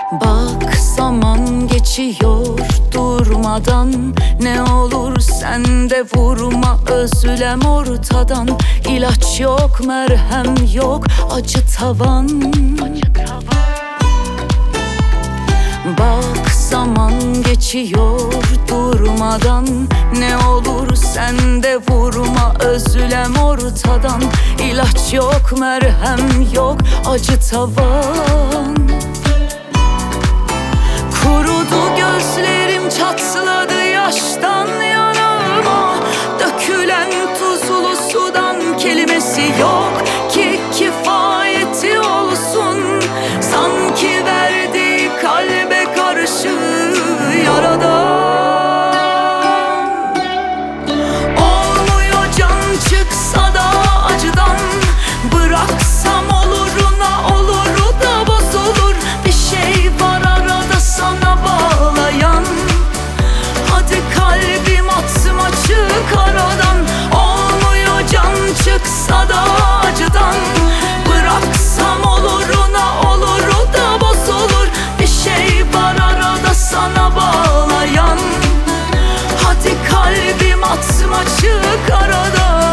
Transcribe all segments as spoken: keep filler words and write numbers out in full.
Bak zaman geçiyor durmadan, ne olur sen de vurma özlem ortadan. İlaç yok, merhem yok, acı tavan. Bak zaman geçiyor durmadan, ne olur sen de vurma özlem ortadan. İlaç yok, merhem yok, acı tavan. Kurudu gözlerim, çatladı yaştan yanağıma. Dökülen tuzlu sudan kelimesi yok ki kifayeti olsun. Sanki verdiği kalbe karşı yaradan. Olmuyor can çıksa da acıdan, bıraksam oluruna oluru da bozulur. Bir şey var arada sana bağlayan, hadi kalbim atsım açık aradan. Olmuyor can çıksa da acıdan, bıraksam oluruna oluru da bozulur. Bir şey var arada sana bağlayan, hadi kalbim atsım açık aradan.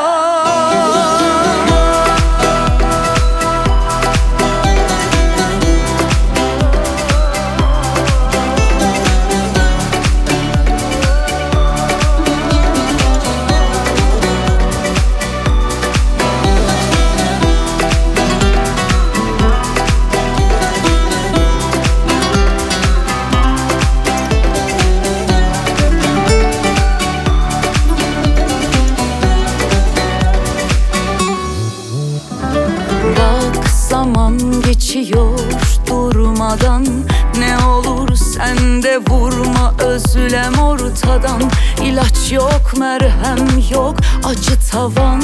Zaman geçiyor durmadan, ne olur sen de vurma özlem ortadan. İlaç yok, merhem yok, acı tavan.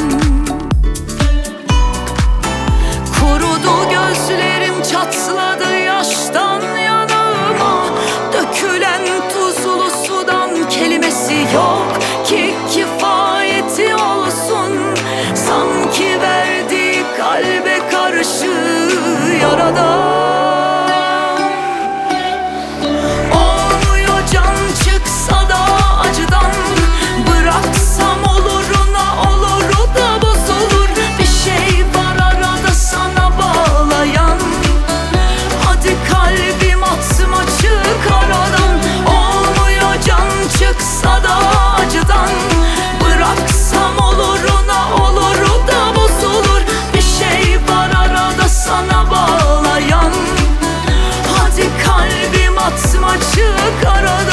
Kurudu gözlerim, çatladı yaştan yanağıma. Dökülen tuzlu sudan kelimesi yok ki kifayeti olsun. Sanki verdiği kalbe karşı yaradan. Olmuyor can çıksa da acıdan, bıraksam oluruna oluru da bozulur. Bir şey var arada sana bağlayan, hadi kalbim atsım açık aradan. Olmuyor can çıksa da acıdan, bıraksam oluruna oluru da bozulur. Bir şey var arada sana bağlayan, hadi kalbim atsım açık aradan.